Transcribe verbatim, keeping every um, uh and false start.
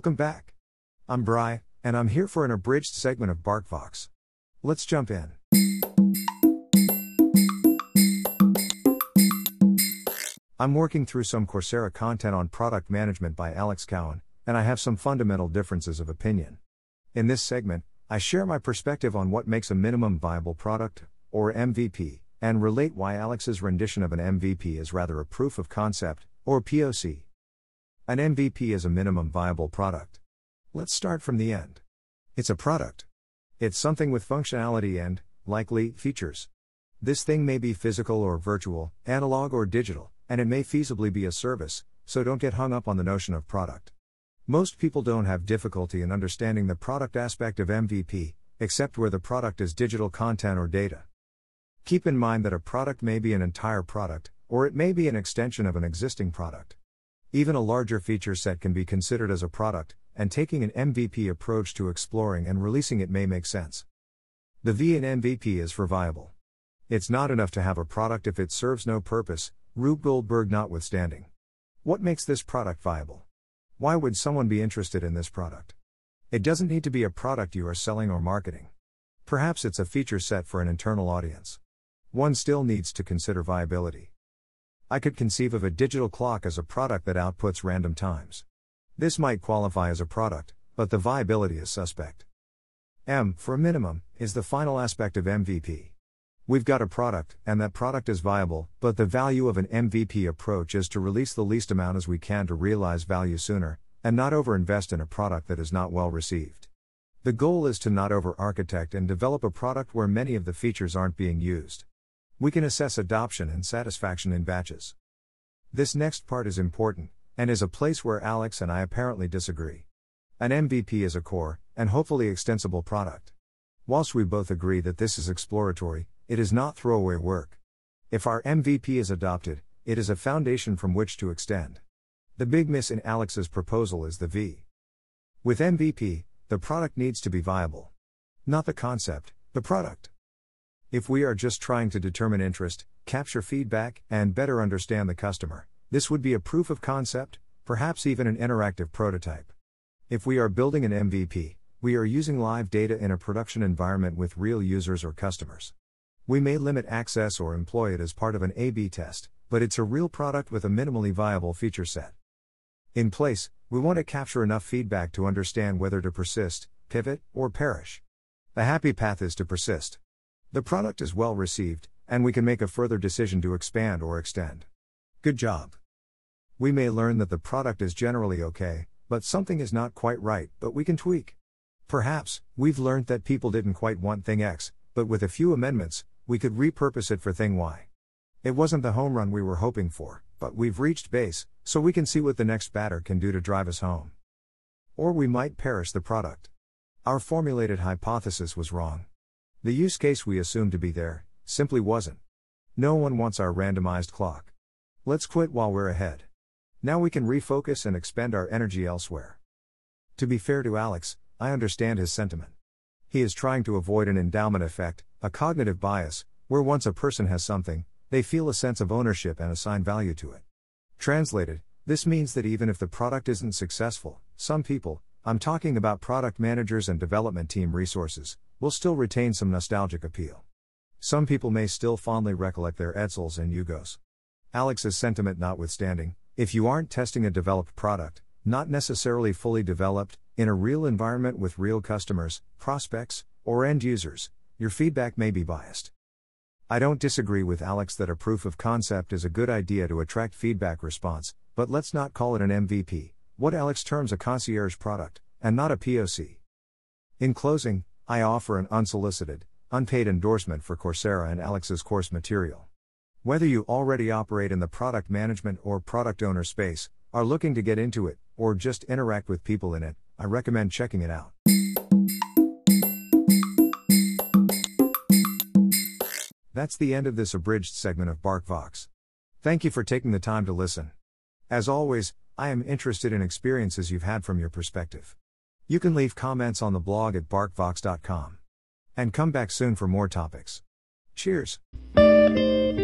Welcome back. I'm Bry, and I'm here for an abridged segment of BarkVox. Let's jump in. I'm working through some Coursera content on product management by Alex Cowan, and I have some fundamental differences of opinion. In this segment, I share my perspective on what makes a minimum viable product, or M V P, and relate why Alex's rendition of an M V P is rather a proof of concept, or P O C. An M V P is a minimum viable product. Let's start from the end. It's a product. It's something with functionality and, likely, features. This thing may be physical or virtual, analog or digital, and it may feasibly be a service, so don't get hung up on the notion of product. Most people don't have difficulty in understanding the product aspect of M V P, except where the product is digital content or data. Keep in mind that a product may be an entire product, or it may be an extension of an existing product. Even a larger feature set can be considered as a product, and taking an M V P approach to exploring and releasing it may make sense. The V in M V P is for viable. It's not enough to have a product if it serves no purpose, Rube Goldberg notwithstanding. What makes this product viable? Why would someone be interested in this product? It doesn't need to be a product you are selling or marketing. Perhaps it's a feature set for an internal audience. One still needs to consider viability. I could conceive of a digital clock as a product that outputs random times. This might qualify as a product, but the viability is suspect. M, for a minimum, is the final aspect of M V P. We've got a product, and that product is viable, but the value of an M V P approach is to release the least amount as we can to realize value sooner, and not overinvest in a product that is not well received. The goal is to not over-architect and develop a product where many of the features aren't being used. We can assess adoption and satisfaction in batches. This next part is important, and is a place where Alex and I apparently disagree. An M V P is a core, and hopefully extensible product. Whilst we both agree that this is exploratory, it is not throwaway work. If our M V P is adopted, it is a foundation from which to extend. The big miss in Alex's proposal is the V. With M V P, the product needs to be viable. Not the concept, the product. If we are just trying to determine interest, capture feedback, and better understand the customer, this would be a proof of concept, perhaps even an interactive prototype. If we are building an M V P, we are using live data in a production environment with real users or customers. We may limit access or employ it as part of an A B test, but it's a real product with a minimally viable feature set. In place, we want to capture enough feedback to understand whether to persist, pivot, or perish. The happy path is to persist. The product is well received, and we can make a further decision to expand or extend. Good job. We may learn that the product is generally okay, but something is not quite right, but we can tweak. Perhaps, we've learned that people didn't quite want thing X, but with a few amendments, we could repurpose it for thing Y. It wasn't the home run we were hoping for, but we've reached base, so we can see what the next batter can do to drive us home. Or we might perish the product. Our formulated hypothesis was wrong. The use case we assumed to be there, simply wasn't. No one wants our randomized clock. Let's quit while we're ahead. Now we can refocus and expend our energy elsewhere. To be fair to Alex, I understand his sentiment. He is trying to avoid an endowment effect, a cognitive bias, where once a person has something, they feel a sense of ownership and assign value to it. Translated, this means that even if the product isn't successful, some people, I'm talking about product managers and development team resources, will still retain some nostalgic appeal. Some people may still fondly recollect their Edsels and Yugos. Alex's sentiment notwithstanding, if you aren't testing a developed product, not necessarily fully developed, in a real environment with real customers, prospects, or end users, your feedback may be biased. I don't disagree with Alex that a proof of concept is a good idea to attract feedback response, but let's not call it an M V P, what Alex terms a concierge product, and not a P O C. In closing, I offer an unsolicited, unpaid endorsement for Coursera and Alex's course material. Whether you already operate in the product management or product owner space, are looking to get into it, or just interact with people in it, I recommend checking it out. That's the end of this abridged segment of BarkVox. Thank you for taking the time to listen. As always, I am interested in experiences you've had from your perspective. You can leave comments on the blog at bark vox dot com. And come back soon for more topics. Cheers!